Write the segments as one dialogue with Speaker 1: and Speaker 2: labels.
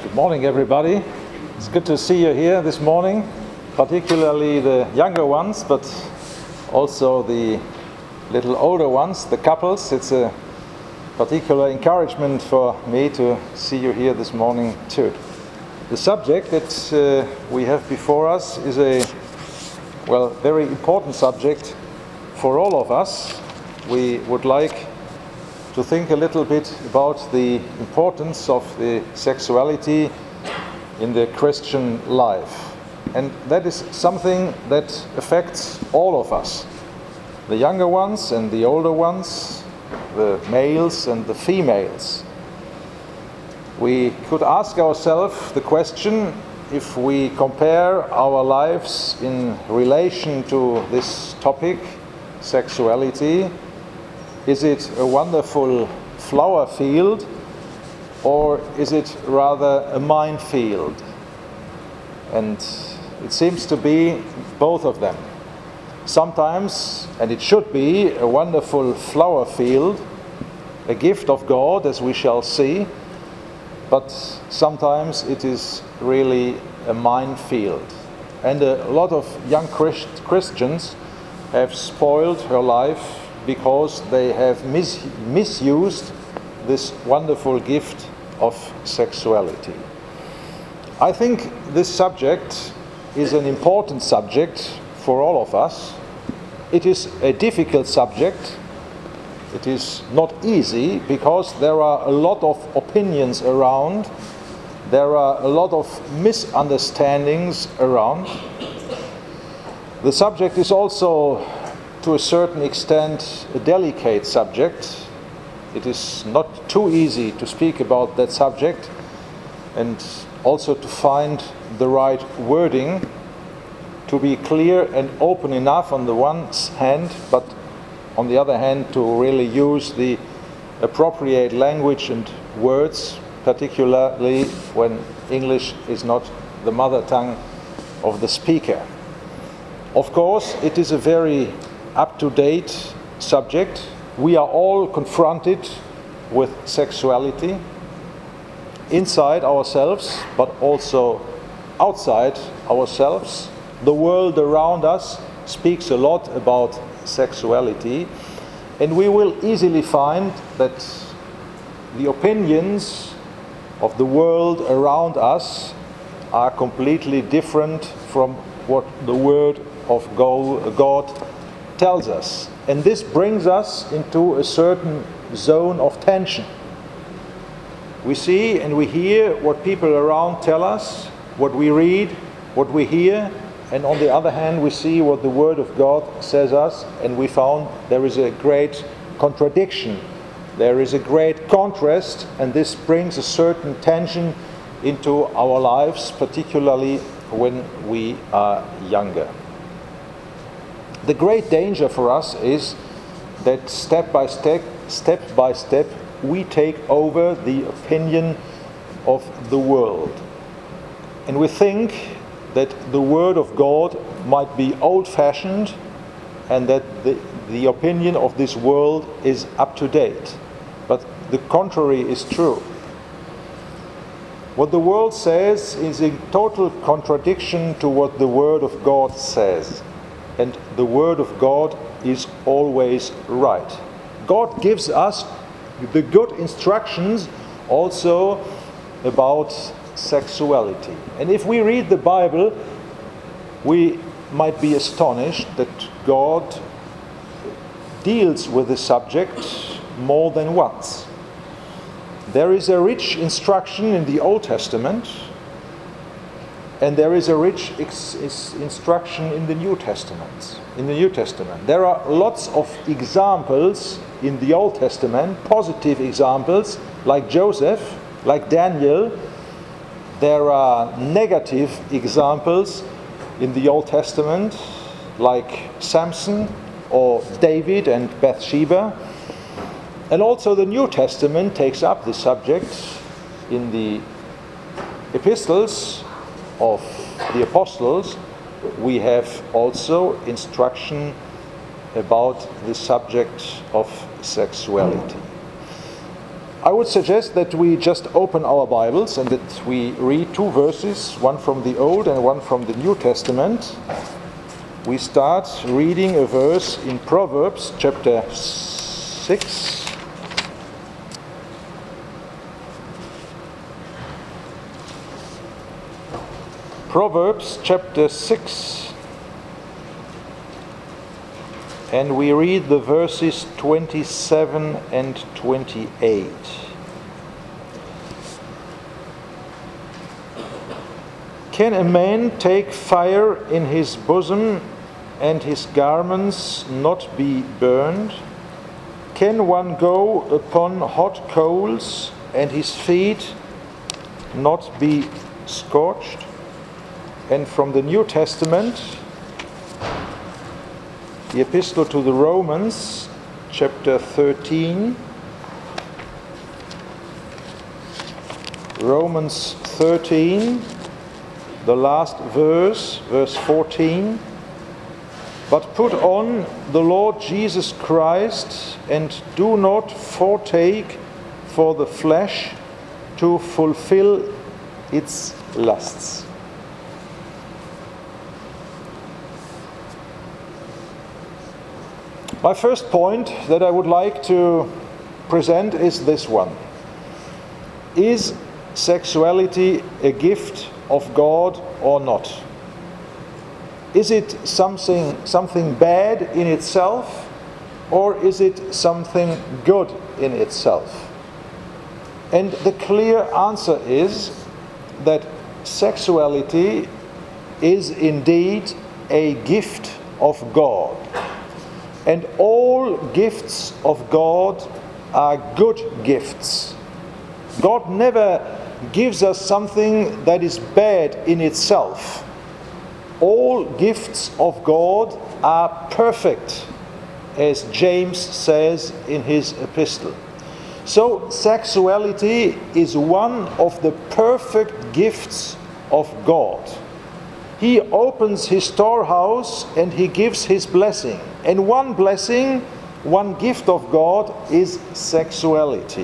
Speaker 1: Good morning, everybody. It's good to see you here this morning, particularly the younger ones, but also the little older ones, the couples. It's a particular encouragement for me to see you here this morning too. The subject that we have before us is a very important subject for all of us. We would like to think a little bit about the importance of the sexuality in the Christian life. And that is something that affects all of us, the younger ones and the older ones, the males and the females. We could ask ourselves the question, if we compare our lives in relation to this topic, sexuality, is it a wonderful flower field, or is it rather a minefield? And it seems to be both of them. Sometimes, and it should be, a wonderful flower field, a gift of God, as we shall see, but sometimes it is really a minefield. And a lot of young Christians have spoiled her life because they have misused this wonderful gift of sexuality. I think this subject is an important subject for all of us. It is a difficult subject. It is not easy because there are a lot of opinions around. There are a lot of misunderstandings around. The subject is also, to a certain extent, a delicate subject. It is not too easy to speak about that subject and also to find the right wording, to be clear and open enough on the one hand, but on the other hand to really use the appropriate language and words, particularly when English is not the mother tongue of the speaker. Of course, it is a very up-to-date subject. We are all confronted with sexuality inside ourselves, but also outside ourselves. The world around us speaks a lot about sexuality, and we will easily find that the opinions of the world around us are completely different from what the Word of God tells us. And this brings us into a certain zone of tension. We see and we hear what people around tell us, what we read, what we hear, and on the other hand we see what the Word of God says us, and we found there is a great contradiction. There is a great contrast, and this brings a certain tension into our lives, particularly when we are younger. The great danger for us is that step by step, we take over the opinion of the world. And we think that the Word of God might be old-fashioned and that the opinion of this world is up to date. But the contrary is true. What the world says is in total contradiction to what the Word of God says. And the Word of God is always right. God gives us the good instructions also about sexuality. And if we read the Bible, we might be astonished that God deals with the subject more than once. There is a rich instruction in the Old Testament, and there is a rich instruction in the New Testament. There are lots of examples in the Old Testament, positive examples, like Joseph, like Daniel. There are negative examples in the Old Testament, like Samson or David and Bathsheba. And also the New Testament takes up the subject in the epistles of the apostles. We have also instruction about the subject of sexuality. I would suggest that we just open our Bibles and that we read two verses, one from the Old and one from the New Testament. We start reading a verse in Proverbs chapter 6. Proverbs chapter 6. And we read the verses 27 and 28. Can a man take fire in his bosom and his garments not be burned? Can one go upon hot coals and his feet not be scorched? And from the New Testament, the Epistle to the Romans, chapter 13. Romans 13, the last verse, verse 14. But put on the Lord Jesus Christ and do not forsake for the flesh to fulfill its lusts. My first point that I would like to present is this one. Is sexuality a gift of God or not? Is it something bad in itself, or is it something good in itself? And the clear answer is that sexuality is indeed a gift of God. And all gifts of God are good gifts. God never gives us something that is bad in itself. All gifts of God are perfect, as James says in his epistle. So sexuality is one of the perfect gifts of God. He opens his storehouse and he gives his blessing. And one blessing, one gift of God is sexuality.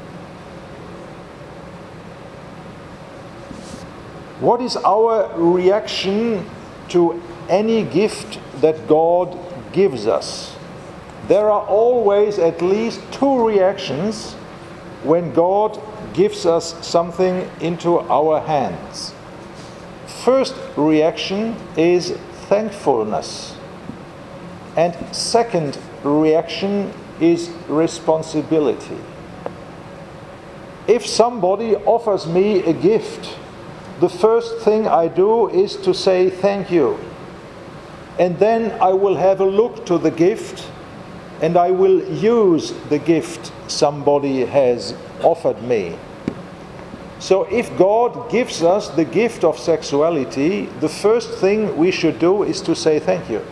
Speaker 1: What is our reaction to any gift that God gives us? There are always at least two reactions when God gives us something into our hands. First reaction is thankfulness. And second reaction is responsibility. If somebody offers me a gift, the first thing I do is to say thank you. And then I will have a look to the gift and I will use the gift somebody has offered me. So if God gives us the gift of sexuality, the first thing we should do is to say thank you.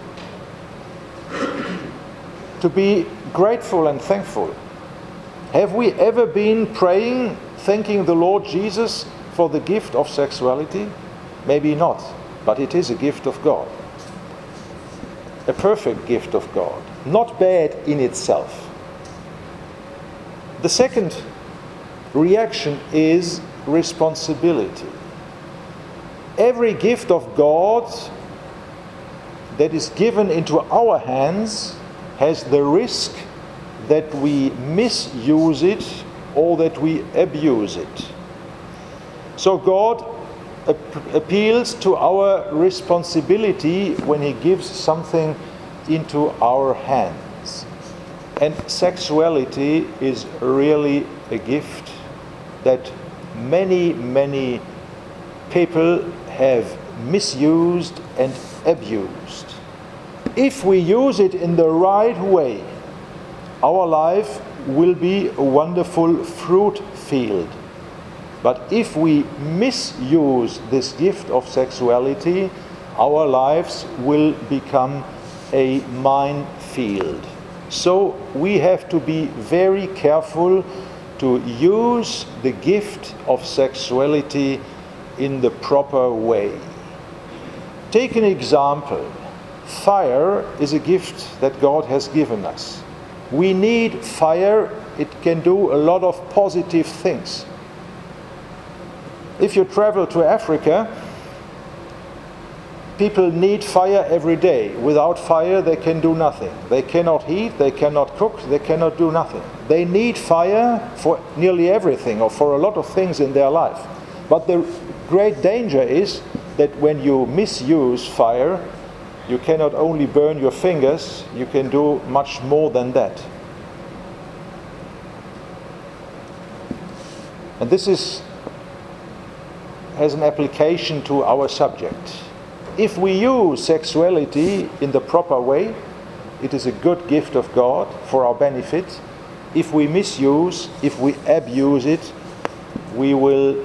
Speaker 1: To be grateful and thankful. Have we ever been praying, thanking the Lord Jesus for the gift of sexuality? Maybe not, but it is a gift of God. A perfect gift of God, not bad in itself. The second reaction is responsibility. Every gift of God that is given into our hands has the risk that we misuse it or that we abuse it. So God appeals to our responsibility when he gives something into our hands. And sexuality is really a gift that many people have misused and abused. If we use it in the right way, our life will be a wonderful fruit field. But if we misuse this gift of sexuality, our lives will become a minefield. So we have to be very careful to use the gift of sexuality in the proper way. Take an example. Fire is a gift that God has given us. We need fire it can do a lot of positive things. If you travel to Africa, people need fire every day. Without fire, they can do nothing. They cannot heat, they cannot cook, they cannot do nothing. They need fire for nearly everything, or for a lot of things in their life. But the great danger is that when you misuse fire, you cannot only burn your fingers, you can do much more than that. And this has an application to our subject. If we use sexuality in the proper way, it is a good gift of God for our benefit. If we misuse, if we abuse it, we will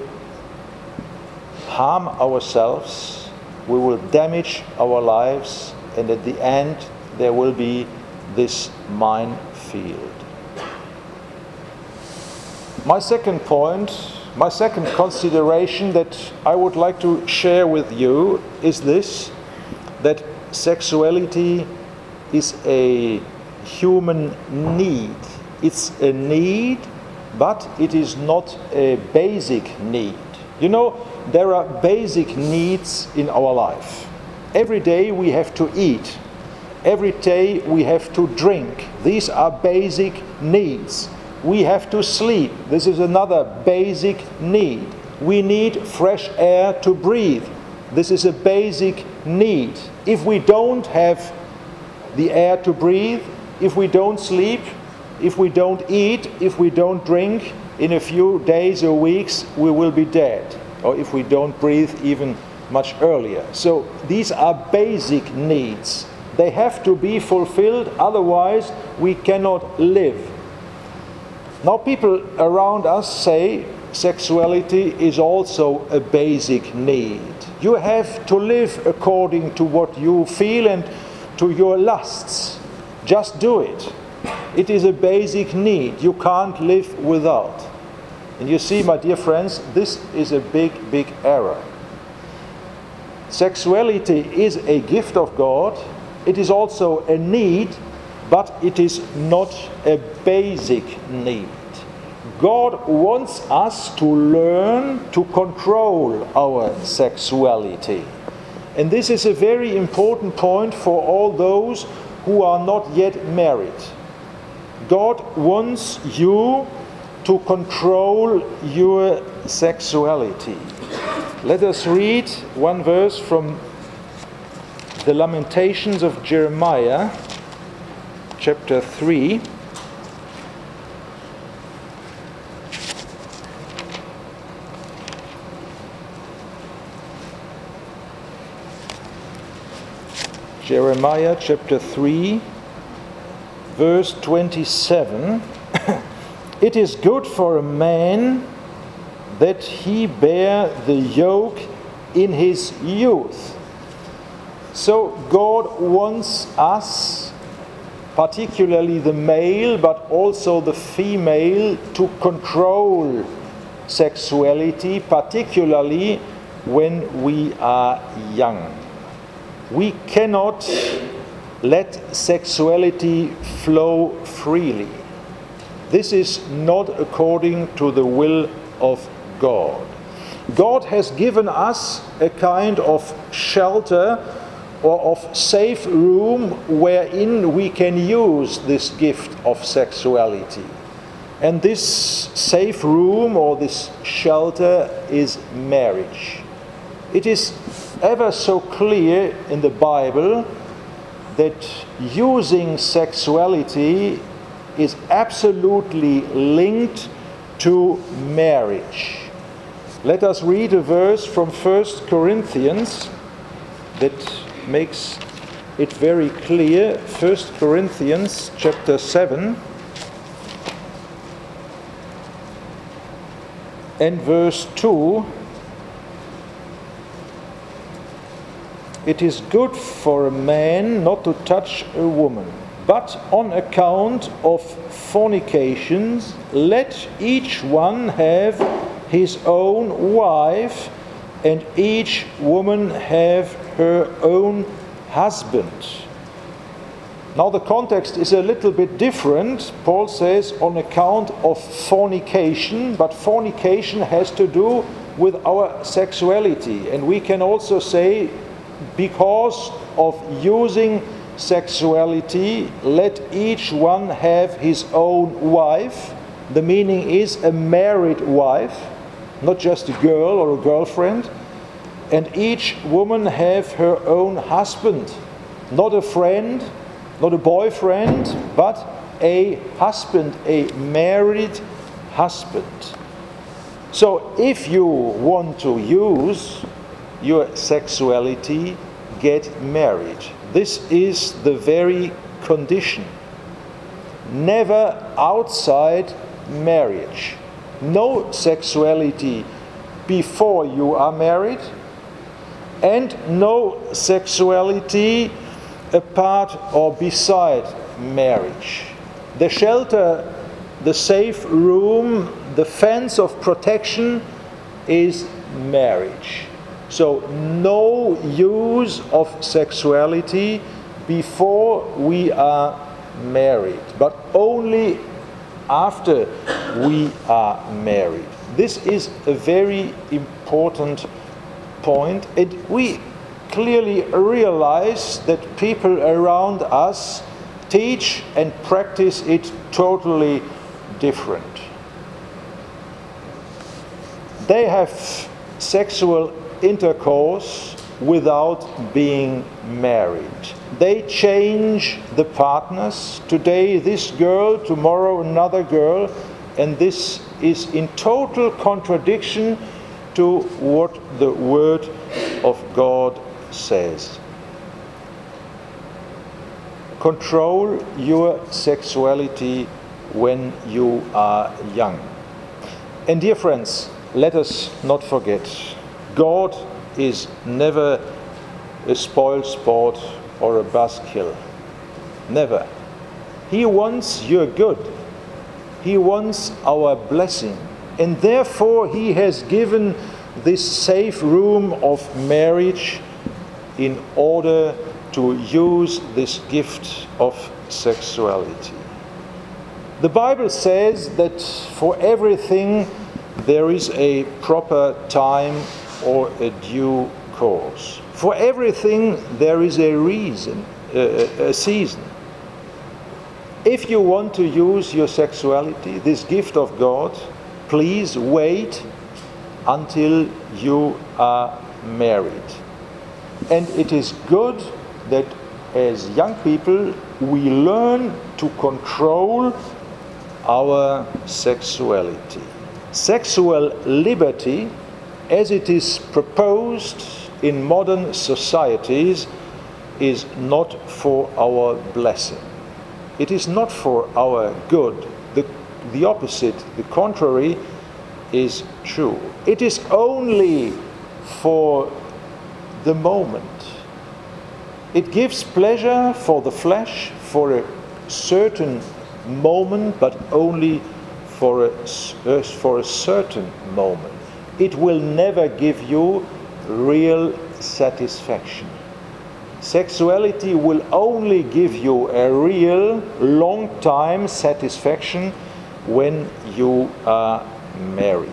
Speaker 1: harm ourselves, we will damage our lives, and at the end there will be this minefield. My second point, my second consideration that I would like to share with you is this, that sexuality is a human need. It's a need, but it is not a basic need. You know, there are basic needs in our life. Every day we have to eat. Every day we have to drink. These are basic needs. We have to sleep. This is another basic need. We need fresh air to breathe. This is a basic need. If we don't have the air to breathe, if we don't sleep, if we don't eat, if we don't drink, in a few days or weeks we will be dead. Or if we don't breathe even much earlier. So these are basic needs. They have to be fulfilled, otherwise we cannot live. Now people around us say sexuality is also a basic need. You have to live according to what you feel and to your lusts. Just do it. It is a basic need. You can't live without. And you see, my dear friends, this is a big, big error. Sexuality is a gift of God. It is also a need, but it is not a basic need. God wants us to learn to control our sexuality. And this is a very important point for all those who are not yet married. God wants you to control your sexuality. Let us read one verse from the Lamentations of Jeremiah, chapter 3. Jeremiah chapter 3, verse 27. It is good for a man that he bear the yoke in his youth. So God wants us, particularly the male, but also the female, to control sexuality, particularly when we are young. We cannot let sexuality flow freely. This is not according to the will of God. God has given us a kind of shelter or of safe room wherein we can use this gift of sexuality. And this safe room or this shelter is marriage. It is ever so clear in the Bible that using sexuality is absolutely linked to marriage. Let us read a verse from 1 Corinthians that makes it very clear. 1 Corinthians chapter 7 and verse 2. It is good for a man not to touch a woman, but on account of fornications, let each one have his own wife, and each woman have her own husband. Now the context is a little bit different. Paul says on account of fornication, but fornication has to do with our sexuality. And we can also say because of using sexuality, let each one have his own wife. The meaning is a married wife, not just a girl or a girlfriend. And each woman have her own husband, not a friend, not a boyfriend, but a husband, a married husband. So if you want to use your sexuality, get married. This is the very condition. Never outside marriage. No sexuality before you are married, and no sexuality apart or beside marriage. The shelter, the safe room, the fence of protection is marriage. So no use of sexuality before we are married, but only after we are married. This is a very important point, and we clearly realize that people around us teach and practice it totally different. They have sexual intercourse without being married. They change the partners. Today this girl, tomorrow another girl, and this is in total contradiction to what the Word of God says. Control your sexuality when you are young. And dear friends, let us not forget, God is never a spoil sport or a buzzkill. Never. He wants your good. He wants our blessing. And therefore he has given this safe room of marriage in order to use this gift of sexuality. The Bible says that for everything there is a proper time or a due course. For everything there is a reason, a season. If you want to use your sexuality, this gift of God, please wait until you are married. And it is good that as young people we learn to control our sexuality. Sexual liberty, as it is proposed in modern societies, is not for our blessing. It is not for our good. The opposite, the contrary, is true. It is only for the moment. It gives pleasure for the flesh for a certain moment, but only for a certain moment. It will never give you real satisfaction. Sexuality will only give you a real long-time satisfaction when you are married.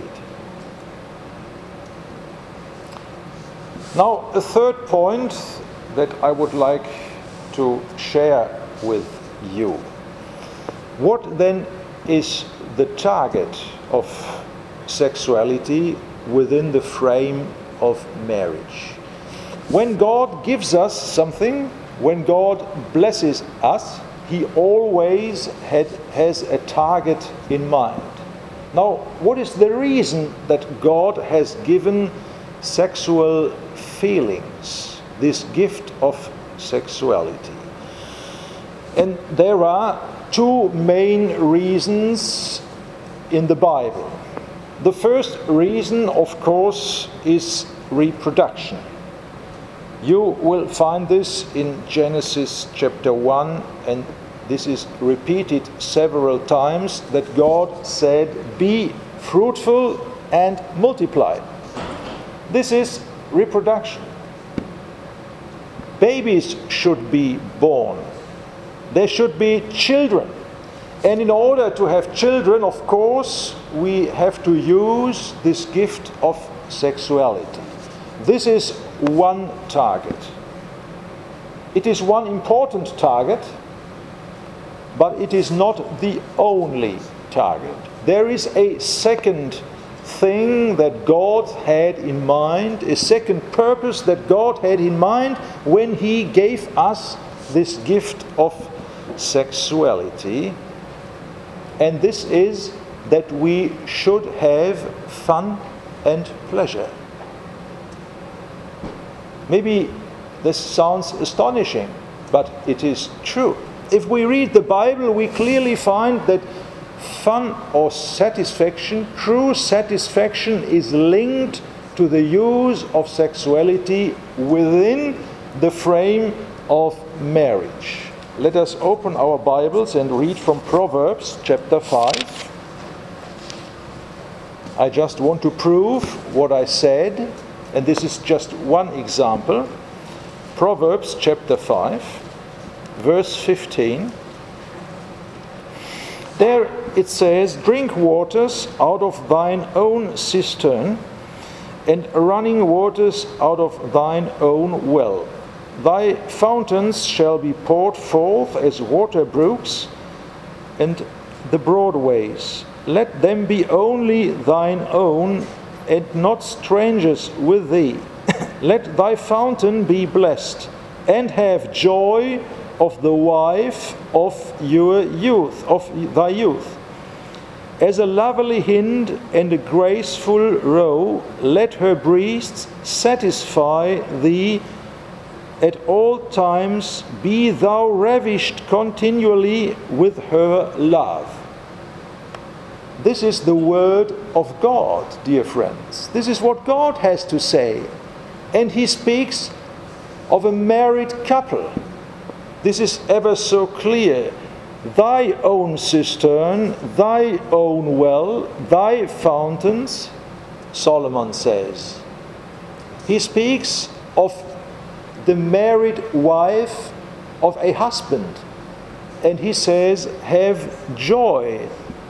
Speaker 1: Now, a third point that I would like to share with you. What then is the target of sexuality within the frame of marriage? When God gives us something, when God blesses us, He always has a target in mind. Now, what is the reason that God has given sexual feelings, this gift of sexuality? And there are two main reasons in the Bible. The first reason, of course, is reproduction. You will find this in Genesis chapter 1, and this is repeated several times, that God said, "Be fruitful and multiply." This is reproduction. Babies should be born. there should be children. And in order to have children, of course, we have to use this gift of sexuality. This is one target. It is one important target, but it is not the only target. There is a second thing that God had in mind, a second purpose that God had in mind when He gave us this gift of sexuality. And this is that we should have fun and pleasure. Maybe this sounds astonishing, but it is true. If we read the Bible, we clearly find that fun or satisfaction, true satisfaction, is linked to the use of sexuality within the frame of marriage. Let us open our Bibles and read from Proverbs chapter 5. I just want to prove what I said, and this is just one example. Proverbs chapter 5, verse 15. There it says, "Drink waters out of thine own cistern, and running waters out of thine own well. Thy fountains shall be poured forth as water brooks, and the broad ways. Let them be only thine own, and not strangers with thee. Let thy fountain be blessed, and have joy of the wife of your youth, of thy youth. As a lovely hind and a graceful roe, let her breasts satisfy thee at all times. Be thou ravished continually with her love." This is the word of God, dear friends. This is what God has to say. And He speaks of a married couple. This is ever so clear. Thy own cistern, thy own well, thy fountains, Solomon says. He speaks of the married wife of a husband. And he says, have joy.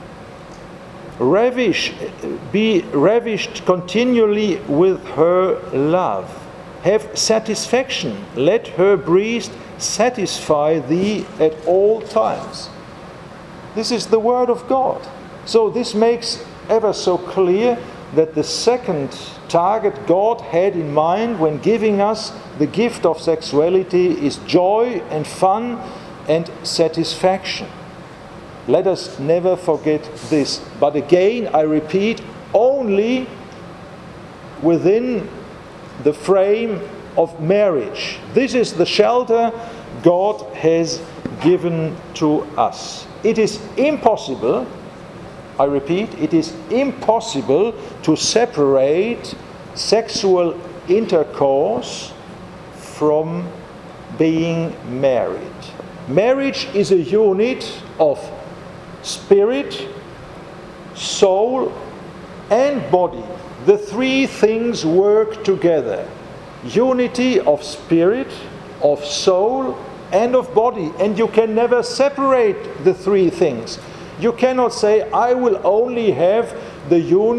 Speaker 1: Be ravished continually with her love. Have satisfaction. Let her breast satisfy thee at all times. This is the word of God. So this makes ever so clear that the second target God had in mind when giving us the gift of sexuality is joy and fun and satisfaction. Let us never forget this. But again, I repeat, only within the frame of marriage. This is the shelter God has given to us. It is impossible, I repeat, it is impossible to separate sexual intercourse from being married. Marriage is a unit of spirit, soul, and body. The three things work together. Unity of spirit, of soul, and of body. And you can never separate the three things. You cannot say, I will only have the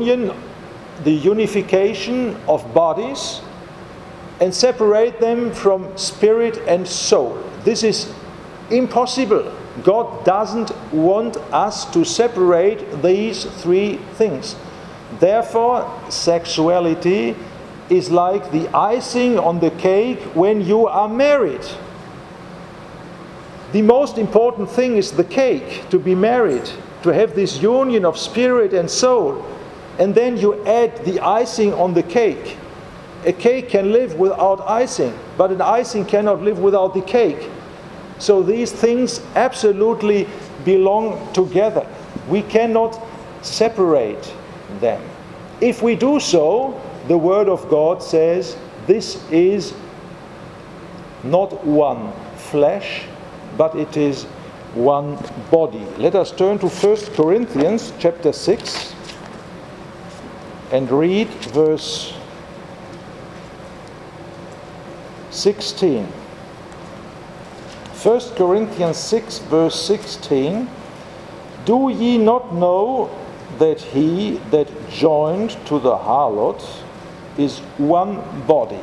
Speaker 1: unification of bodies and separate them from spirit and soul. This is impossible. God doesn't want us to separate these three things. Therefore, sexuality is like the icing on the cake when you are married. The most important thing is the cake, to be married, to have this union of spirit and soul. And then you add the icing on the cake. A cake can live without icing, but an icing cannot live without the cake. So these things absolutely belong together. We cannot separate them. If we do so, the Word of God says, this is not one flesh, but it is one body. Let us turn to 1 Corinthians chapter 6 and read verse 16. 1 Corinthians 6, verse 16, do ye not know that he that joined to the harlot is one body?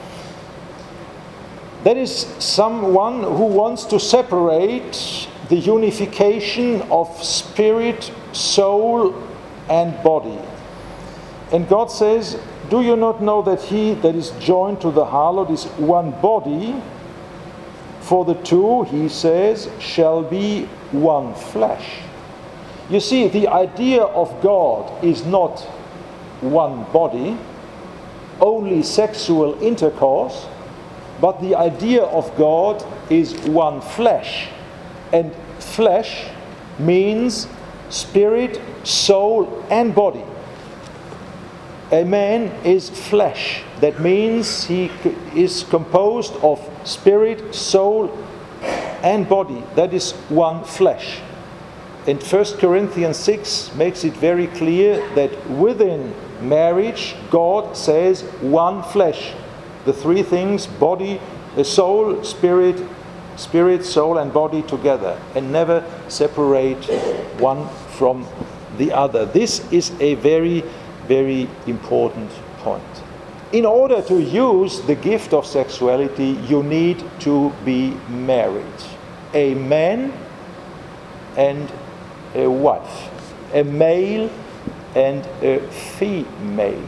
Speaker 1: That is someone who wants to separate the unification of spirit, soul, and body. And God says, do you not know that he that is joined to the harlot is one body? For the two, he says, shall be one flesh. You see, the idea of God is not one body, only sexual intercourse, but the idea of God is one flesh. And flesh means spirit, soul, and body. A man is flesh. That means he is composed of spirit, soul, and body. That is one flesh. And 1 Corinthians 6 makes it very clear that within marriage, God says one flesh. The three things, body, soul, spirit, soul, and body together, and never separate one from the other. This is a very, very important point. In order to use the gift of sexuality, you need to be married. A man and a wife. A male and a female.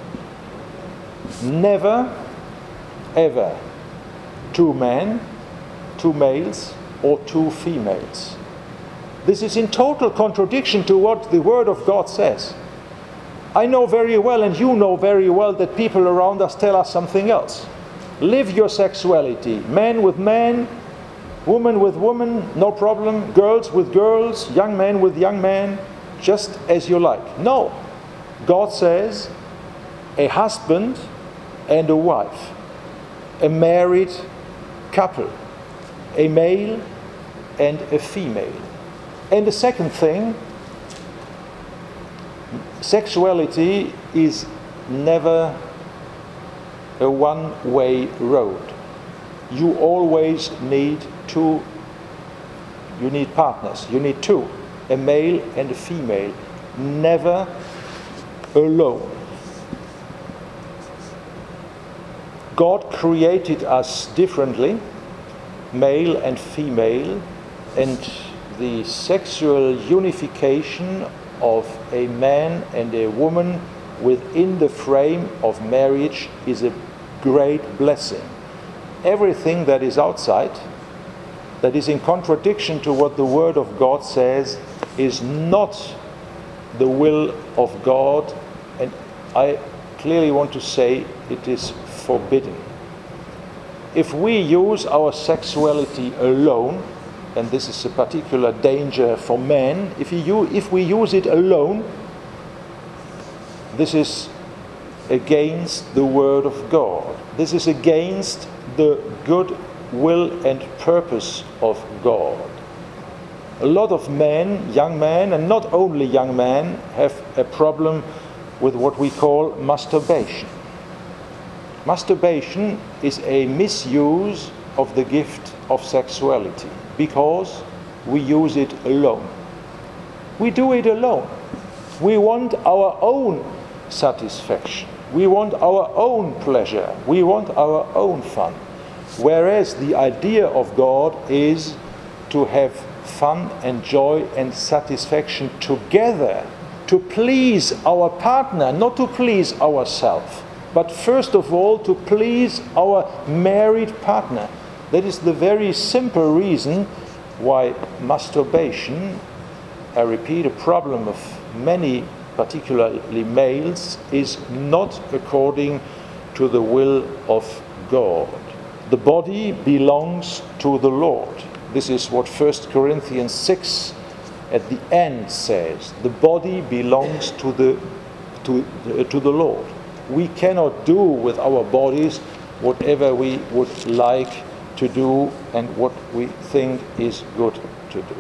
Speaker 1: Never, ever two men, two males, or two females. This is in total contradiction to what the Word of God says. I know very well, and you know very well, that people around us tell us something else. Live your sexuality. Man with man, woman with woman, no problem. Girls with girls, young men with young men, just as you like. No. God says a husband and a wife, a married couple, a male and a female. And the second thing, sexuality is never a one-way road. You always need two. You need partners. You need two, a male and a female. Never alone. God created us differently, male and female, and the sexual unification of a man and a woman within the frame of marriage is a great blessing. Everything that is outside, that is in contradiction to what the Word of God says, is not the will of God, and I clearly want to say it is forbidden. If we use our sexuality alone, and this is a particular danger for men, if we use it alone, this is against the Word of God. This is against the good will and purpose of God. A lot of men, young men, and not only young men, have a problem with what we call masturbation. Masturbation is a misuse of the gift of sexuality because we use it alone. We do it alone. We want our own satisfaction. We want our own pleasure. We want our own fun. Whereas the idea of God is to have fun and joy and satisfaction together, to please our partner, not to please ourselves, but first of all to please our married partner. That is the very simple reason why masturbation, I repeat, a problem of many, particularly males, is not according to the will of God. The body belongs to the Lord. This is what 1 Corinthians 6 at the end says. The body belongs to the Lord. We cannot do with our bodies whatever we would like to do and what we think is good to do.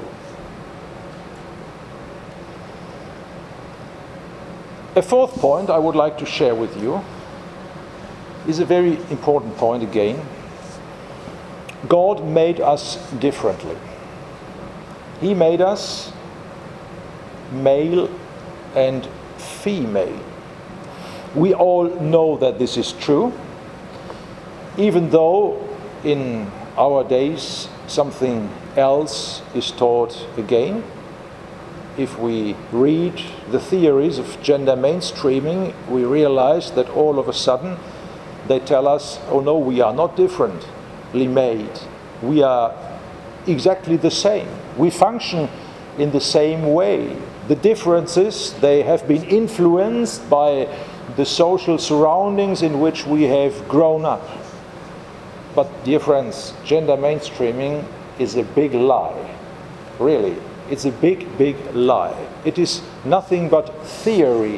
Speaker 1: A fourth point I would like to share with you is a very important point again. God made us differently. He made us male and female. We all know that this is true, even though in our days something else is taught again. If we read the theories of gender mainstreaming, we realize that all of a sudden they tell us, oh no, we are not differently made. We are exactly the same. We function in the same way. The differences, they have been influenced by the social surroundings in which we have grown up. But dear friends, gender mainstreaming is a big lie. Really, it's a big, big lie. It is nothing but theory.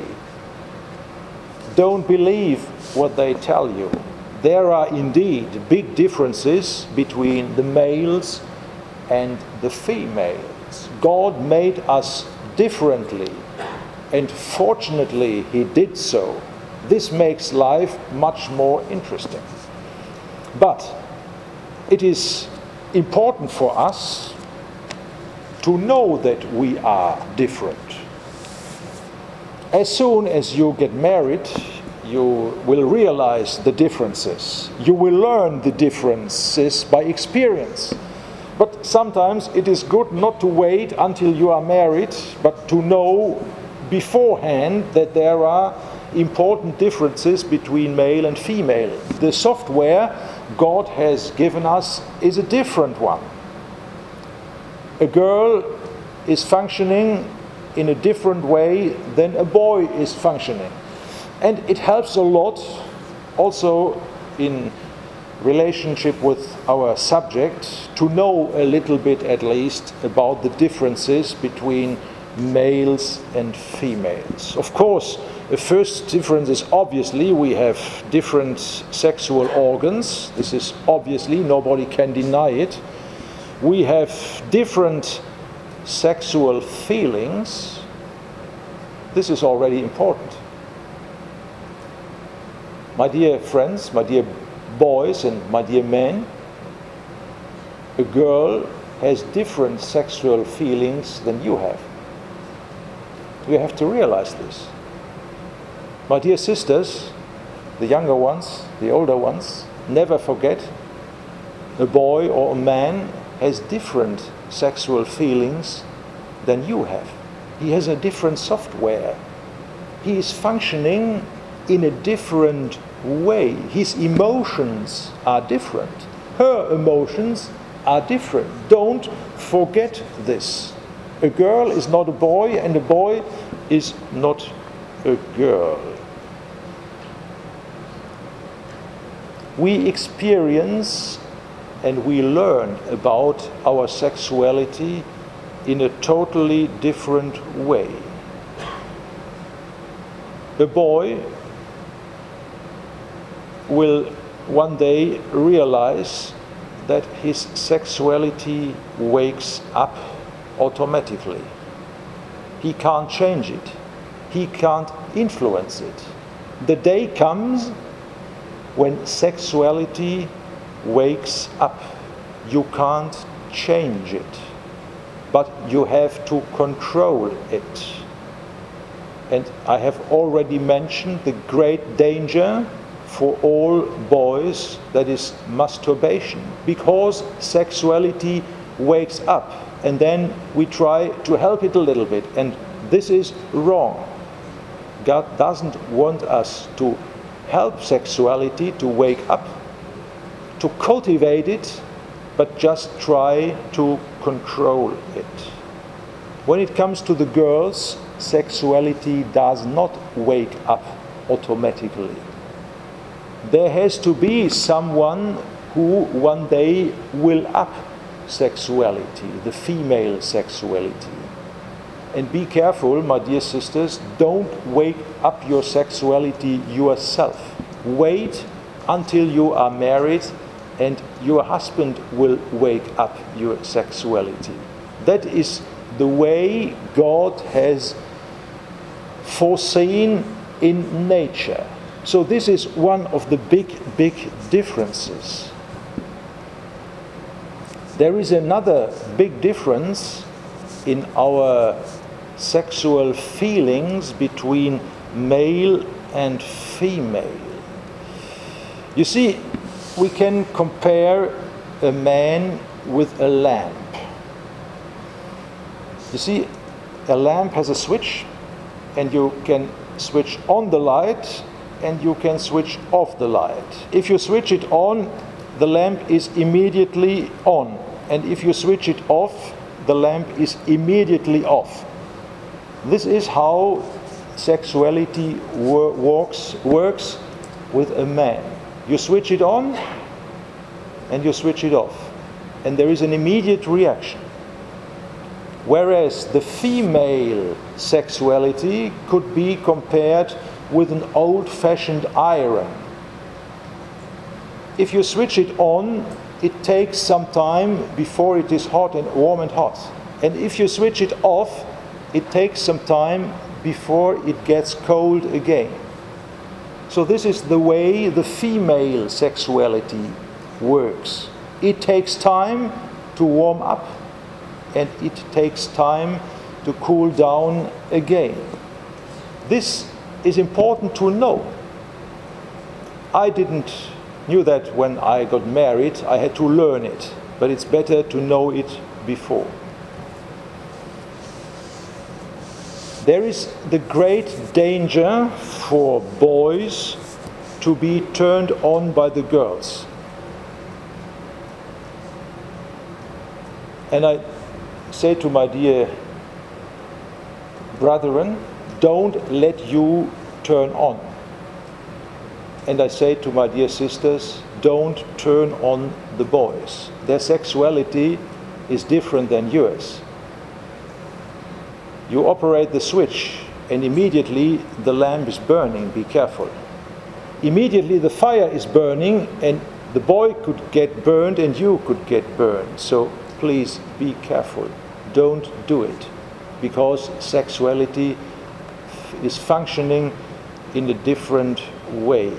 Speaker 1: Don't believe what they tell you. There are indeed big differences between the males and the females. God made us differently, and fortunately He did so. This makes life much more interesting. But it is important for us to know that we are different. As soon as you get married, you will realize the differences. You will learn the differences by experience. But sometimes it is good not to wait until you are married, but to know beforehand that there are important differences between male and female. The software God has given us is a different one. A girl is functioning in a different way than a boy is functioning. And it helps a lot also in relationship with our subject to know a little bit at least about the differences between males and females. Of course, the first difference is obviously we have different sexual organs. This is obviously, nobody can deny it. We have different sexual feelings. This is already important. My dear friends, my dear boys and my dear men, a girl has different sexual feelings than you have. You have to realize this. My dear sisters, the younger ones, the older ones, never forget a boy or a man has different sexual feelings than you have. He has a different software. He is functioning in a different way. His emotions are different. Her emotions are different. Don't forget this. A girl is not a boy, and a boy is not a girl. We experience and we learn about our sexuality in a totally different way. A boy will one day realize that his sexuality wakes up automatically. He can't change it. He can't influence it. The day comes when sexuality wakes up. You can't change it, but you have to control it. And I have already mentioned the great danger for all boys, that is masturbation, because sexuality wakes up and then we try to help it a little bit, and this is wrong. God doesn't want us to help sexuality to wake up, to cultivate it, but just try to control it. When it comes to the girls, sexuality does not wake up automatically. There has to be someone who one day will up sexuality, the female sexuality. And be careful, my dear sisters, don't wake up your sexuality yourself. Wait until you are married and your husband will wake up your sexuality. That is the way God has foreseen in nature. So this is one of the big differences. There is another big difference in our sexual feelings between male and female. You see, we can compare a man with a lamp. You see, a lamp has a switch, and you can switch on the light and you can switch off the light. If you switch it on, the lamp is immediately on, and if you switch it off, the lamp is immediately off. This is how sexuality works with a man. You switch it on and you switch it off, and there is an immediate reaction. Whereas the female sexuality could be compared with an old-fashioned iron. If you switch it on, it takes some time before it is hot and warm and hot. And if you switch it off, it takes some time before it gets cold again. So this is the way the female sexuality works. It takes time to warm up, and it takes time to cool down again. This is important to know. I didn't knew that when I got married. I had to learn it, but it's better to know it before. There is the great danger for boys to be turned on by the girls. And I say to my dear brethren, don't let you turn on. And I say to my dear sisters, don't turn on the boys. Their sexuality is different than yours. You operate the switch and immediately the lamp is burning. Be careful. Immediately the fire is burning and the boy could get burned and you could get burned. So please be careful. Don't do it, because sexuality is functioning in a different way.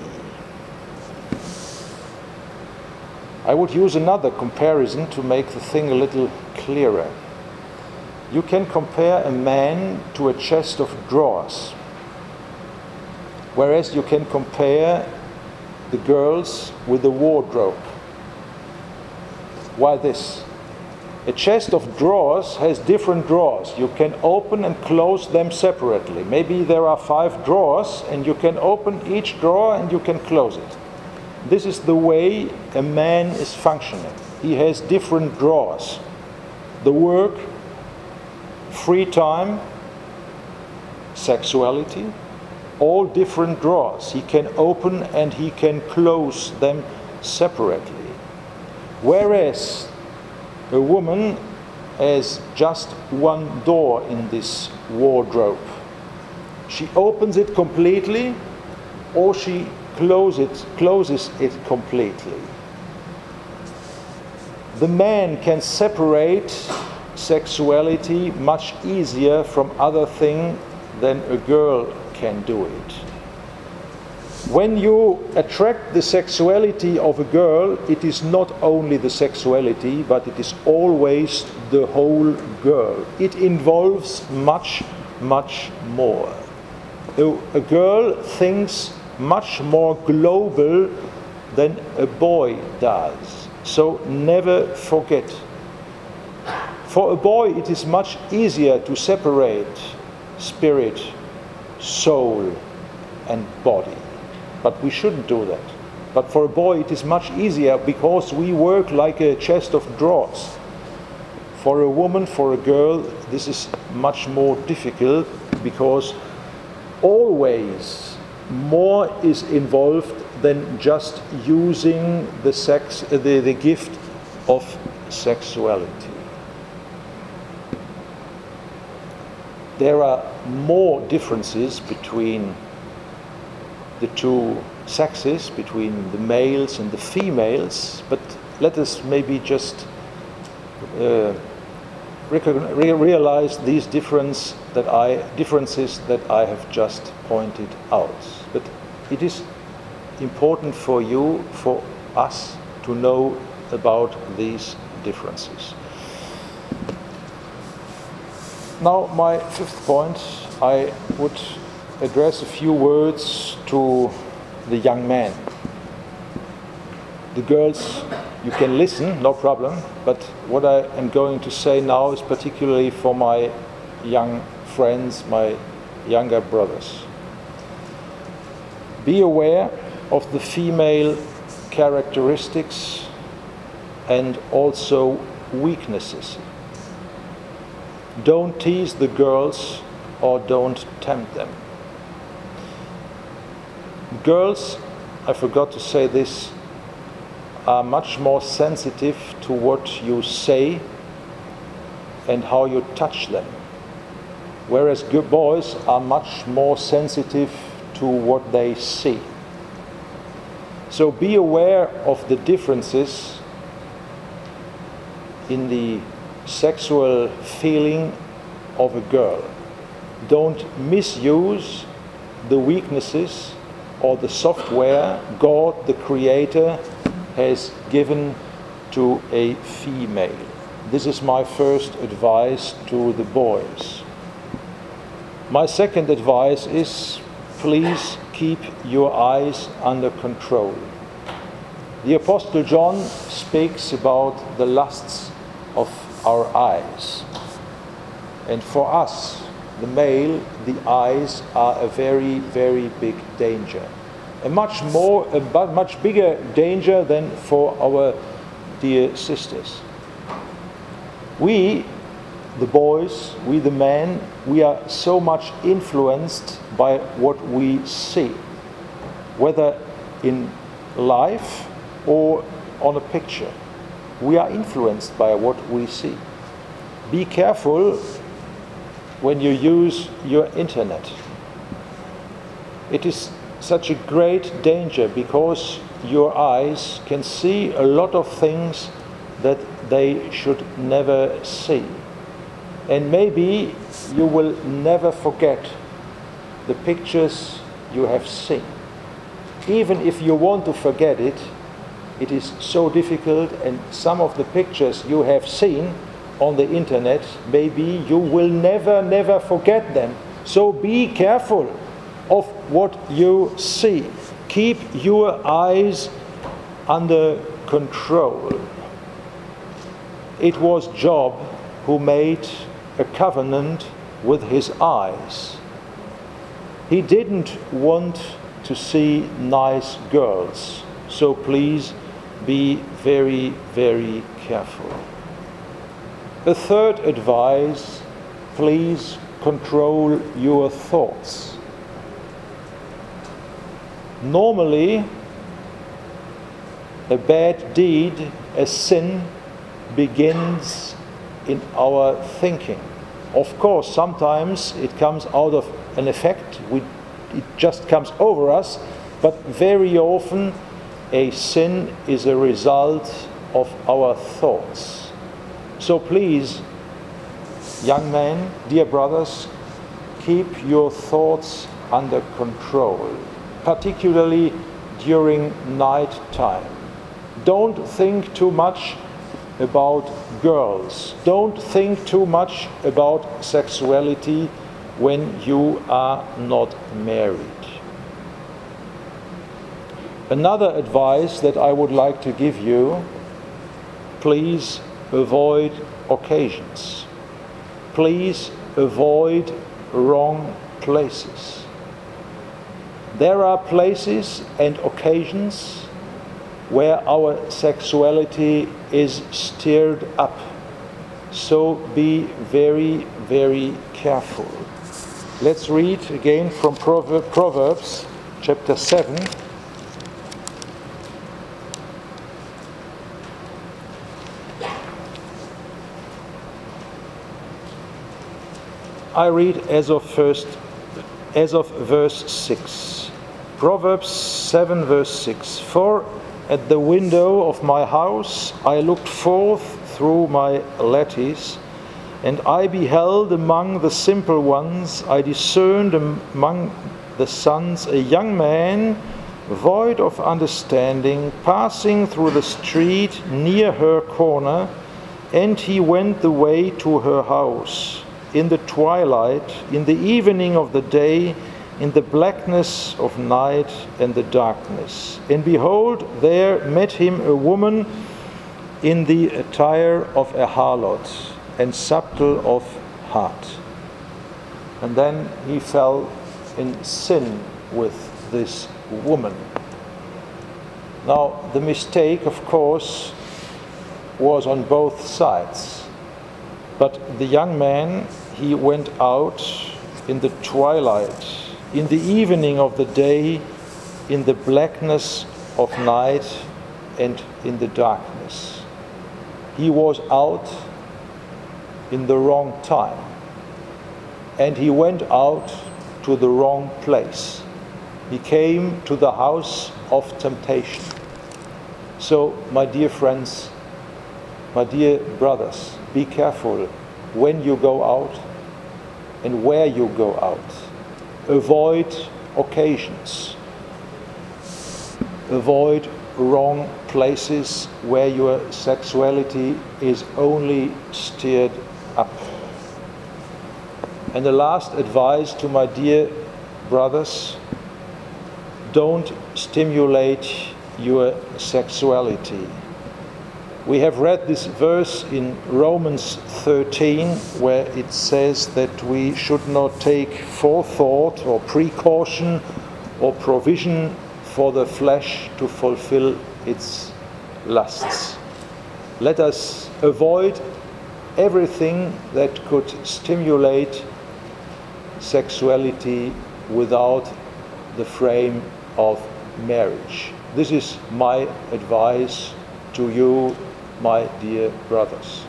Speaker 1: I would use another comparison to make the thing a little clearer. You can compare a man to a chest of drawers, whereas you can compare the girls with a wardrobe. Why this? A chest of drawers has different drawers. You can open and close them separately. Maybe there are 5 drawers and you can open each drawer and you can close it. This is the way a man is functioning. He has different drawers. The work, free time, sexuality, all different drawers. He can open and he can close them separately. Whereas a woman has just one door in this wardrobe. She opens it completely or she closes it completely. The man can separate sexuality much easier from other things than a girl can do it. When you attract the sexuality of a girl, it is not only the sexuality, but it is always the whole girl. It involves much, much more. A girl thinks much more global than a boy does. So never forget. For a boy, it is much easier to separate spirit, soul, and body. But we shouldn't do that. But for a boy it is much easier because we work like a chest of drawers. For a woman, for a girl, this is much more difficult because always more is involved than just using the gift of sexuality. There are more differences between the two sexes, between the males and the females, but let us maybe just realize these differences that I have just pointed out. But it is important for you, for us, to know about these differences. Now, my fifth point, I would address a few words to the young men. The girls, you can listen, no problem, but what I am going to say now is particularly for my young friends, my younger brothers. Be aware of the female characteristics and also weaknesses. Don't tease the girls or don't tempt them. Girls, I forgot to say this, are much more sensitive to what you say and how you touch them, whereas boys are much more sensitive to what they see. So be aware of the differences in the sexual feeling of a girl. Don't misuse the weaknesses or the software God, the Creator, has given to a female. This is my first advice to the boys. My second advice is, please keep your eyes under control. The Apostle John speaks about the lusts of our eyes. And for us, the male, the eyes are a very, very big danger. A much bigger danger than for our dear sisters. We, the boys, we the men, we are so much influenced by what we see, whether in life or on a picture. We are influenced by what we see. Be careful when you use your internet. It is such a great danger because your eyes can see a lot of things that they should never see. And maybe you will never forget the pictures you have seen. Even if you want to forget it, it is so difficult, and some of the pictures you have seen on the internet, maybe you will never forget them. So be careful of what you see. Keep your eyes under control. It was Job who made a covenant with his eyes. He didn't want to see nice girls, so please be very, very careful. The third advice, please control your thoughts. Normally, a bad deed, a sin, begins in our thinking. Of course, sometimes it comes out of an effect, it just comes over us, but very often a sin is a result of our thoughts. So please, young men, dear brothers, keep your thoughts under control, particularly during night time. Don't think too much about girls. Don't think too much about sexuality when you are not married. Another advice that I would like to give you, please avoid occasions. Please avoid wrong places. There are places and occasions where our sexuality is stirred up. So be very, very careful. Let's read again from Proverbs chapter 7. I read as of verse 6. Proverbs 7 verse 6. For at the window of my house I looked forth through my lattice, and I beheld among the simple ones, I discerned among the sons a young man, void of understanding, passing through the street near her corner, And he went the way to her house in the twilight, in the evening of the day, in the blackness of night and the darkness. And behold, there met him a woman in the attire of a harlot and subtle of heart. And then he fell in sin with this woman. Now, the mistake, of course, was on both sides. But the young man, he went out in the twilight, in the evening of the day, in the blackness of night and in the darkness. He was out in the wrong time. And he went out to the wrong place. He came to the house of temptation. So, my dear friends, my dear brothers, be careful when you go out and where you go out. Avoid occasions. Avoid wrong places where your sexuality is only stirred up. And the last advice to my dear brothers: don't stimulate your sexuality. We have read this verse in Romans 13, where it says that we should not take forethought or precaution or provision for the flesh to fulfill its lusts. Let us avoid everything that could stimulate sexuality without the frame of marriage. This is my advice to you, my dear brothers.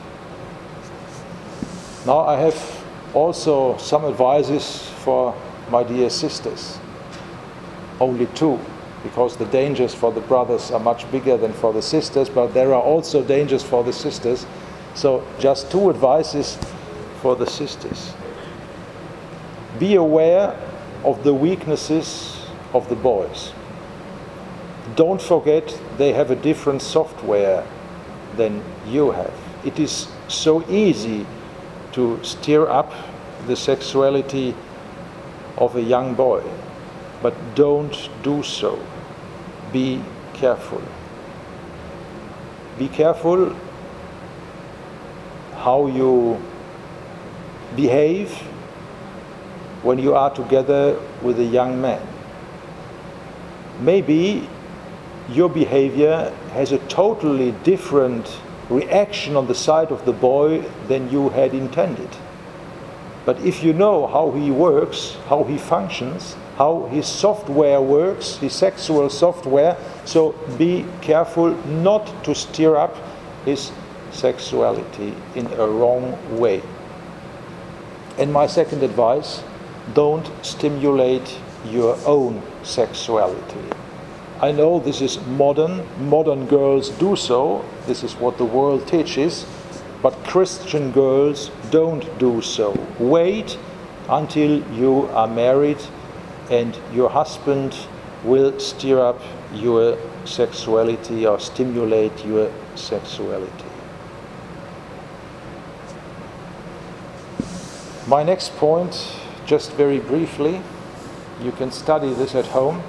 Speaker 1: Now I have also some advices for my dear sisters. Only two, because the dangers for the brothers are much bigger than for the sisters, but there are also dangers for the sisters. So just two advices for the sisters. Be aware of the weaknesses of the boys. Don't forget they have a different software than you have. It is so easy to stir up the sexuality of a young boy, but don't do so. Be careful. Be careful how you behave when you are together with a young man. Maybe your behavior has a totally different reaction on the side of the boy than you had intended. But if you know how he works, how he functions, how his software works, his sexual software, so be careful not to stir up his sexuality in a wrong way. And my second advice: don't stimulate your own sexuality. I know this is modern girls do so, this is what the world teaches, but Christian girls don't do so. Wait until you are married and your husband will stir up your sexuality or stimulate your sexuality. My next point, just very briefly, you can study this at home.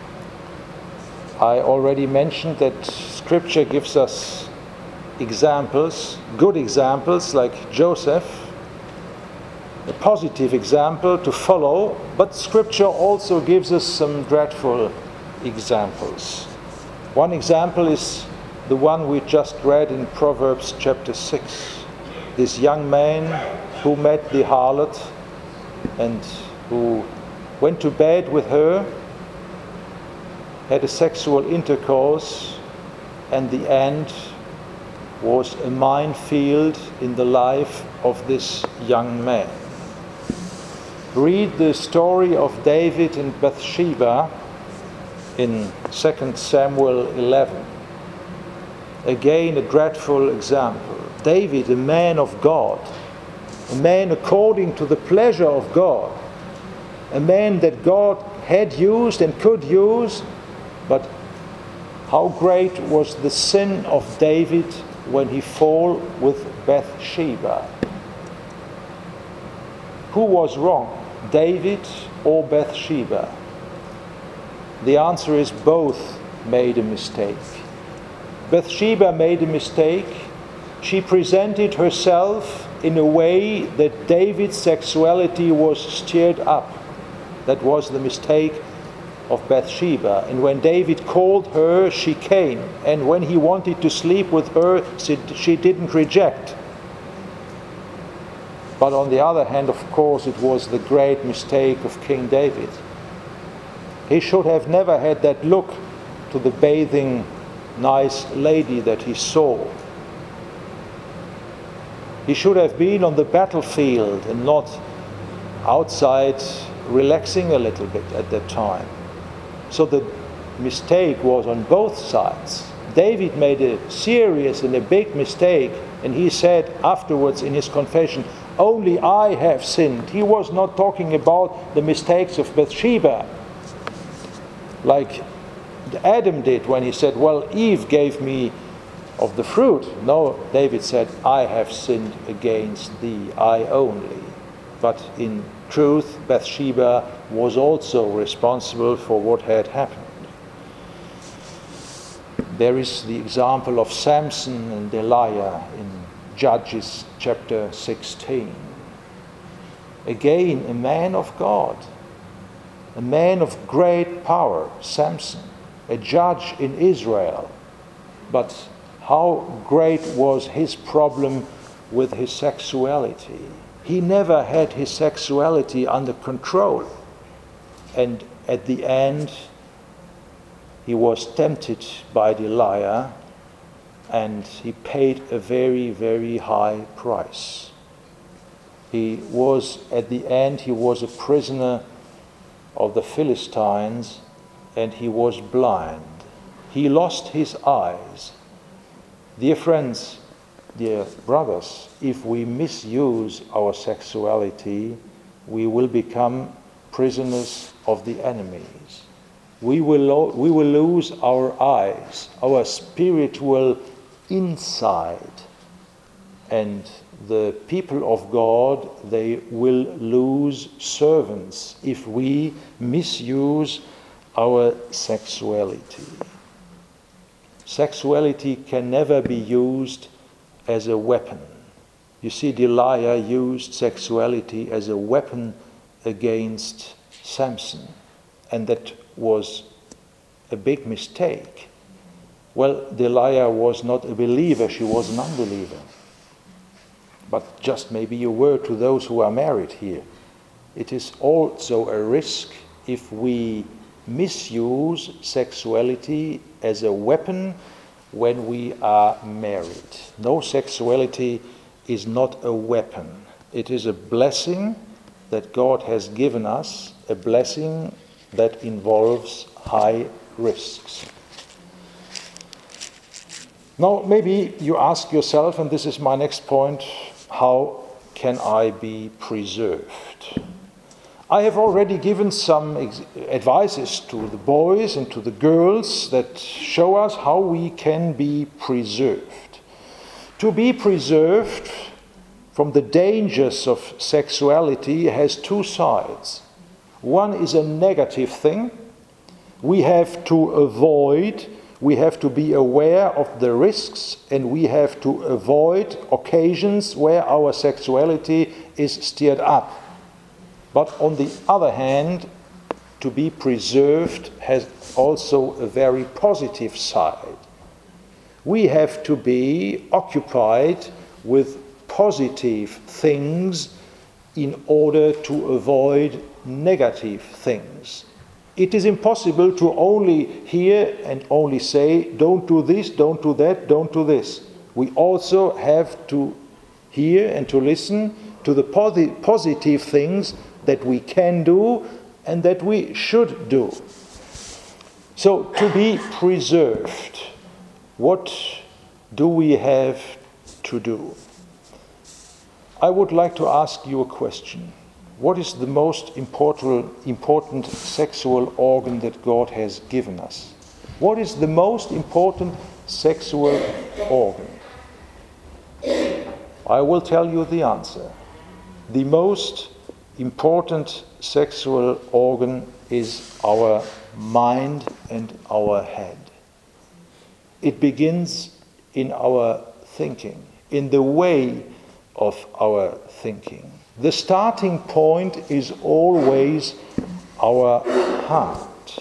Speaker 1: I already mentioned that Scripture gives us examples, good examples like Joseph, a positive example to follow, but Scripture also gives us some dreadful examples. One example is the one we just read in Proverbs chapter 6. This young man who met the harlot and who went to bed with her, had a sexual intercourse, and the end was a minefield in the life of this young man. Read the story of David and Bathsheba in 2 Samuel 11. Again, a dreadful example. David, a man of God, a man according to the pleasure of God, a man that God had used and could use, but how great was the sin of David when he fell with Bathsheba? Who was wrong, David or Bathsheba? The answer is both made a mistake. Bathsheba made a mistake. She presented herself in a way that David's sexuality was stirred up. That was the mistake of Bathsheba. And when David called her, she came. And when he wanted to sleep with her, she didn't reject. But on the other hand, of course, it was the great mistake of King David. He should have never had that look to the bathing nice lady that he saw. He should have been on the battlefield and not outside relaxing a little bit at that time. So the mistake was on both sides. David made a serious and a big mistake, and he said afterwards in his confession, "Only I have sinned." He was not talking about the mistakes of Bathsheba, like Adam did when he said, "Well, Eve gave me of the fruit." No, David said, "I have sinned against thee, I only." But in truth, Bathsheba was also responsible for what had happened. There is the example of Samson and Delilah in Judges chapter 16. Again, a man of God, a man of great power, Samson, a judge in Israel. But how great was his problem with his sexuality? He never had his sexuality under control. And at the end, he was tempted by Delilah, and he paid a very, very high price. At the end, he was a prisoner of the Philistines, and he was blind. He lost his eyes. Dear friends, dear brothers, if we misuse our sexuality, we will become prisoners of the enemies. We will lose our eyes, our spiritual insight, and the people of God, they will lose servants if we misuse our sexuality. Sexuality can never be used as a weapon. You see, Delilah used sexuality as a weapon against Samson, and that was a big mistake. Well, Delilah was not a believer, she was an unbeliever. But just maybe a word to those who are married here. It is also a risk if we misuse sexuality as a weapon when we are married. No, sexuality is not a weapon. It is a blessing that God has given us, a blessing that involves high risks. Now, maybe you ask yourself, and this is my next point, how can I be preserved? I have already given some advices to the boys and to the girls that show us how we can be preserved. To be preserved from the dangers of sexuality has two sides. One is a negative thing. We have to be aware of the risks, and we have to avoid occasions where our sexuality is stirred up. But on the other hand, to be preserved has also a very positive side. We have to be occupied with positive things in order to avoid negative things. It is impossible to only hear and only say, don't do this, don't do that, don't do this. We also have to hear and to listen to the positive things that we can do and that we should do. So, to be preserved, what do we have to do? I would like to ask you a question. What is the most important sexual organ that God has given us? What is the most important sexual organ? I will tell you the answer. The most important sexual organ is our mind and our head. It begins in our thinking, in the way of our thinking. The starting point is always our heart.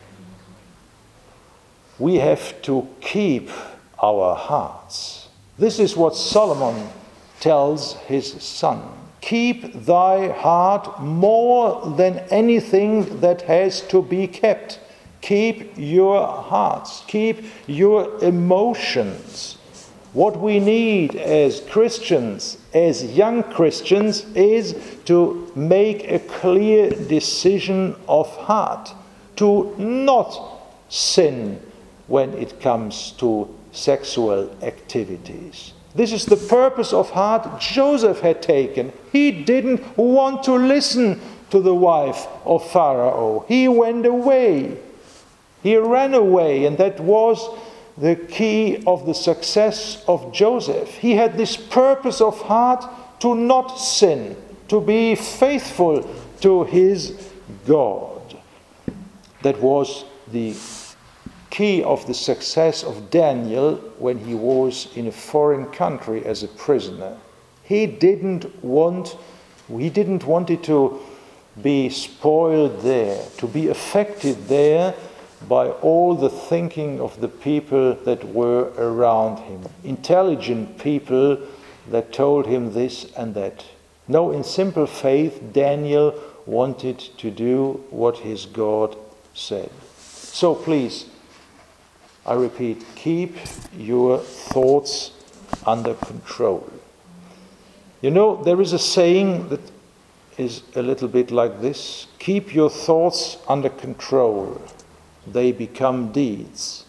Speaker 1: We have to keep our hearts. This is what Solomon tells his son. Keep thy heart more than anything that has to be kept. Keep your hearts. Keep your emotions. What we need as Christians, as young Christians, is to make a clear decision of heart, to not sin when it comes to sexual activities. This is the purpose of heart Joseph had taken. He didn't want to listen to the wife of Pharaoh. He went away. He ran away, and that was the key of the success of Joseph. He had this purpose of heart to not sin, to be faithful to his God. That was the key of the success of Daniel when he was in a foreign country as a prisoner. He didn't want it to be spoiled there, to be affected there by all the thinking of the people that were around him. Intelligent people that told him this and that. No, in simple faith, Daniel wanted to do what his God said. So please, I repeat, keep your thoughts under control. You know, there is a saying that is a little bit like this: keep your thoughts under control, they become deeds.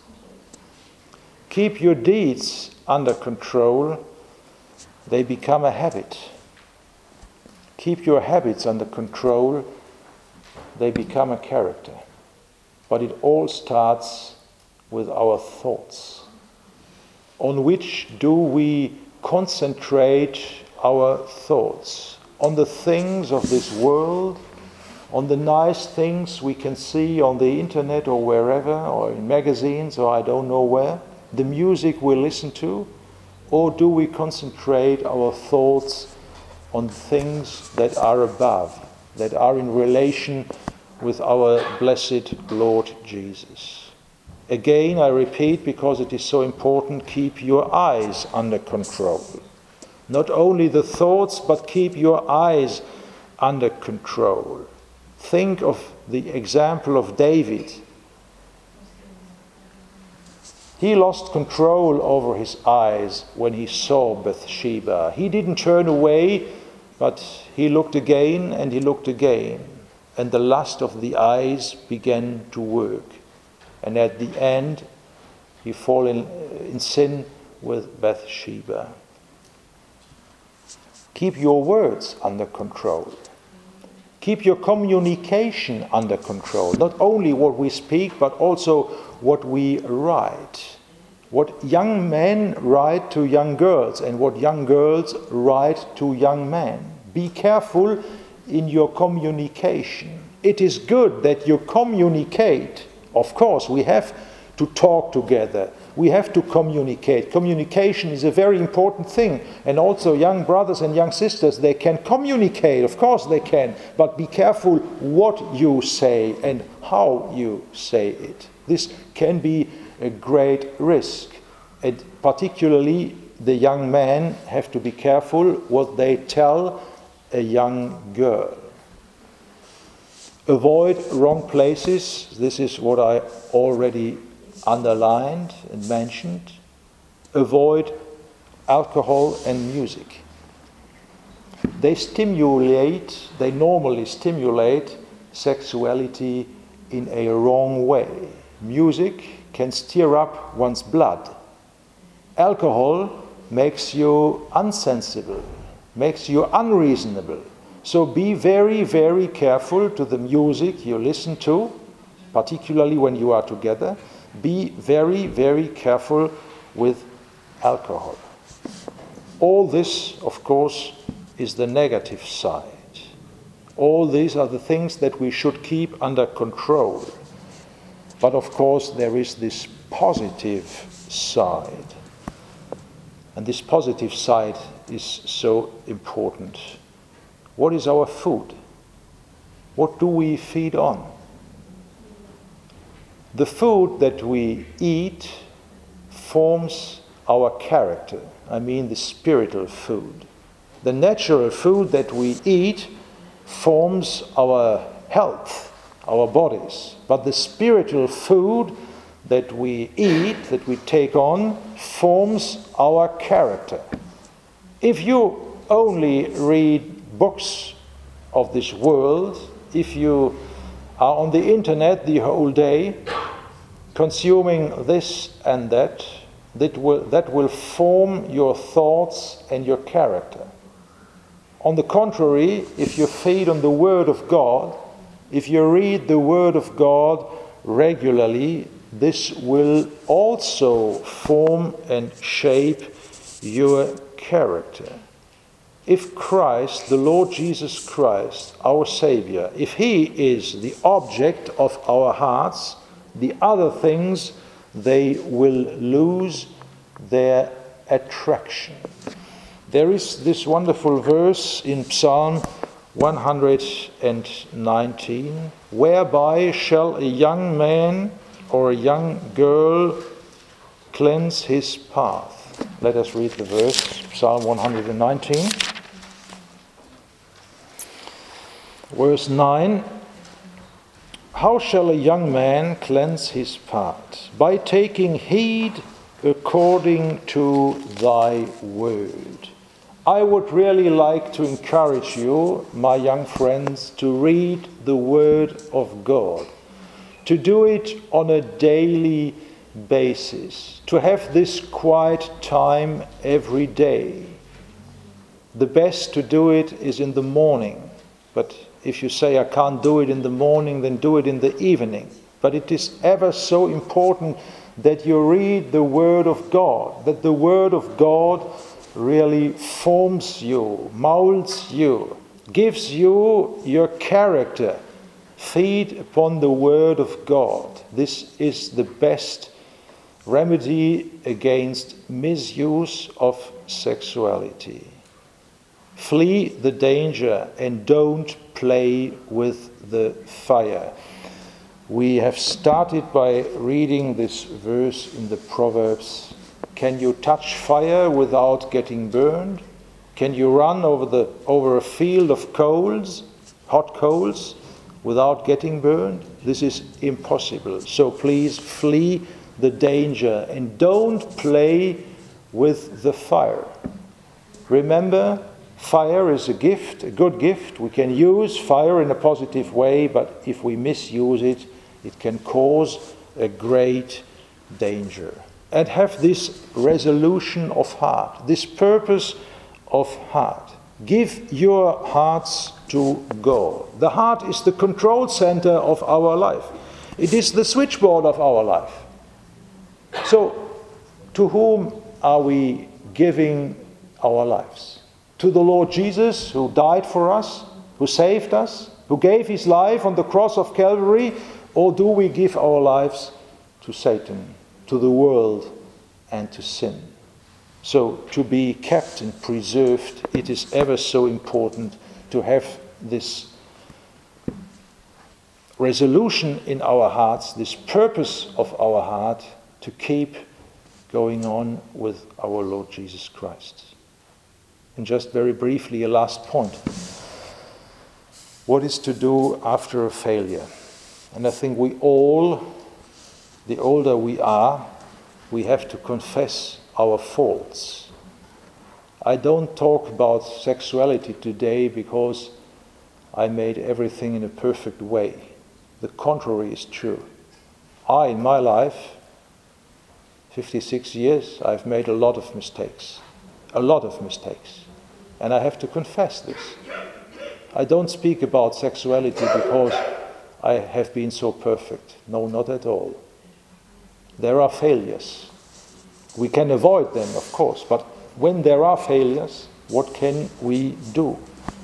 Speaker 1: Keep your deeds under control, they become a habit. Keep your habits under control, they become a character. But it all starts with our thoughts. On which do we concentrate our thoughts? On the things of this world? On the nice things we can see on the internet or wherever, or in magazines, or I don't know where? The music we listen to? Or do we concentrate our thoughts on things that are above, that are in relation with our blessed Lord Jesus? Again, I repeat, because it is so important, keep your eyes under control. Not only the thoughts, but keep your eyes under control. Think of the example of David. He lost control over his eyes when he saw Bathsheba. He didn't turn away, but he looked again and he looked again. And the lust of the eyes began to work. And at the end, he fell in sin with Bathsheba. Keep your words under control. Keep your communication under control. Not only what we speak, but also what we write. What young men write to young girls and what young girls write to young men. Be careful in your communication. It is good that you communicate. Of course, we have to talk together. We have to communicate. Communication is a very important thing. And also young brothers and young sisters, they can communicate. Of course they can. But be careful what you say and how you say it. This can be a great risk. And particularly the young men have to be careful what they tell a young girl. Avoid wrong places. This is what I already underlined and mentioned. Avoid alcohol and music. They normally stimulate sexuality in a wrong way. Music can stir up one's blood. Alcohol makes you unsensible, makes you unreasonable. So be very, very careful to the music you listen to, particularly when you are together. Be very, very careful with alcohol. All this, of course, is the negative side. All these are the things that we should keep under control. But of course, there is this positive side. And this positive side is so important. What is our food? What do we feed on? The food that we eat forms our character. I mean the spiritual food. The natural food that we eat forms our health, our bodies. But the spiritual food that we eat, that we take on, forms our character. If you only read books of this world, if you are on the internet the whole day, consuming this and that will form your thoughts and your character. On the contrary, if you feed on the Word of God, if you read the Word of God regularly, this will also form and shape your character. If Christ, the Lord Jesus Christ, our Savior, if He is the object of our hearts, the other things, they will lose their attraction. There is this wonderful verse in Psalm 119, whereby shall a young man or a young girl cleanse his path. Let us read the verse, Psalm 119. Verse 9, how shall a young man cleanse his path? By taking heed according to thy word. I would really like to encourage you, my young friends, to read the Word of God, to do it on a daily basis, to have this quiet time every day. The best to do it is in the morning, but if you say I can't do it in the morning, then do it in the evening. But it is ever so important that you read the Word of God, that the Word of God really forms you, molds you, gives you your character. Feed upon the Word of God. This is the best remedy against misuse of sexuality. Flee the danger and don't play with the fire. We have started by reading this verse in the Proverbs. Can you touch fire without getting burned? Can you run over a field of coals, hot coals, without getting burned? This is impossible. So please flee the danger and don't play with the fire. Remember, fire is a gift, a good gift. We can use fire in a positive way, but if we misuse it, it can cause a great danger. And have this resolution of heart, this purpose of heart. Give your hearts to God. The heart is the control center of our life. It is the switchboard of our life. So, to whom are we giving our lives? To the Lord Jesus, who died for us, who saved us, who gave his life on the cross of Calvary, or do we give our lives to Satan, to the world, and to sin? So, to be kept and preserved, it is ever so important to have this resolution in our hearts, this purpose of our heart, to keep going on with our Lord Jesus Christ. And just very briefly, a last point. What is to do after a failure? And I think we all, the older we are, we have to confess our faults. I don't talk about sexuality today because I made everything in a perfect way. The contrary is true. In my life, 56 years, I've made a lot of mistakes. And I have to confess this. I don't speak about sexuality because I have been so perfect. No, not at all. There are failures. We can avoid them, of course, but when there are failures, what can we do?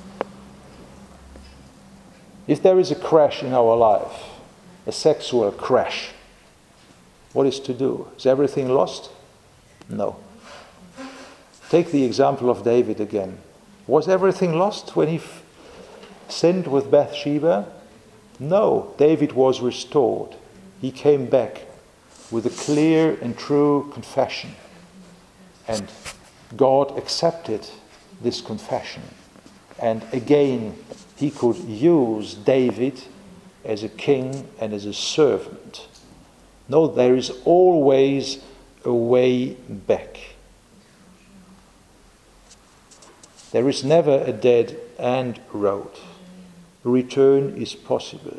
Speaker 1: If there is a crash in our life, a sexual crash, what is to do? Is everything lost? No. Take the example of David again. Was everything lost when he sinned with Bathsheba? No, David was restored. He came back with a clear and true confession. And God accepted this confession. And again, he could use David as a king and as a servant. No, there is always a way back. There is never a dead end road. Return is possible.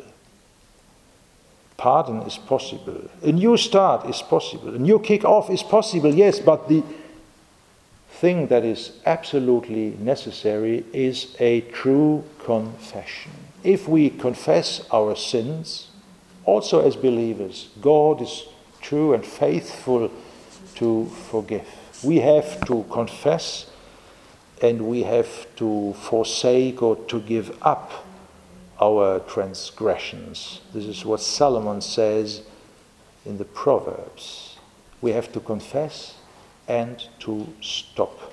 Speaker 1: Pardon is possible. A new start is possible. A new kick-off is possible, yes, but the thing that is absolutely necessary is a true confession. If we confess our sins, also as believers, God is true and faithful to forgive. We have to confess, and we have to forsake or to give up our transgressions. This is what Solomon says in the Proverbs. We have to confess and to stop.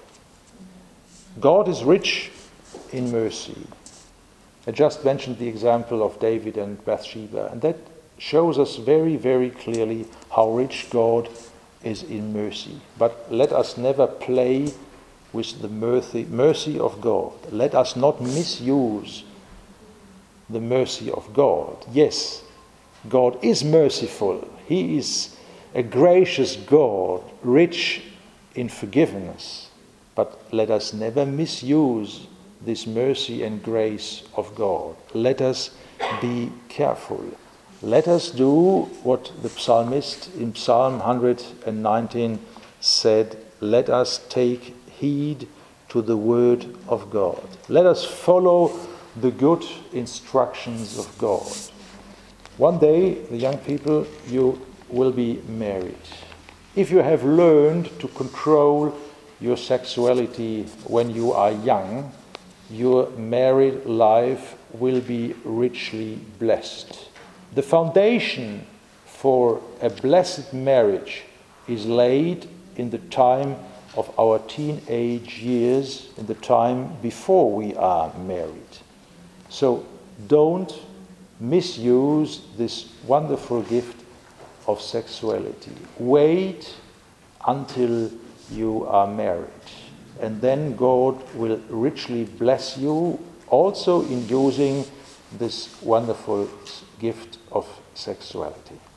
Speaker 1: God is rich in mercy. I just mentioned the example of David and Bathsheba, and that shows us very, very clearly how rich God is in mercy. But let us never play with the mercy of God. Let us not misuse the mercy of God. Yes, God is merciful. He is a gracious God, rich in forgiveness. But let us never misuse this mercy and grace of God. Let us be careful. Let us do what the psalmist in Psalm 119 said, let us take heed to the word of God. Let us follow the good instructions of God. One day, the young people, you will be married. If you have learned to control your sexuality when you are young, your married life will be richly blessed. The foundation for a blessed marriage is laid in the time of our teenage years, in the time before we are married. So don't misuse this wonderful gift of sexuality. Wait until you are married, and then God will richly bless you also in using this wonderful gift of sexuality.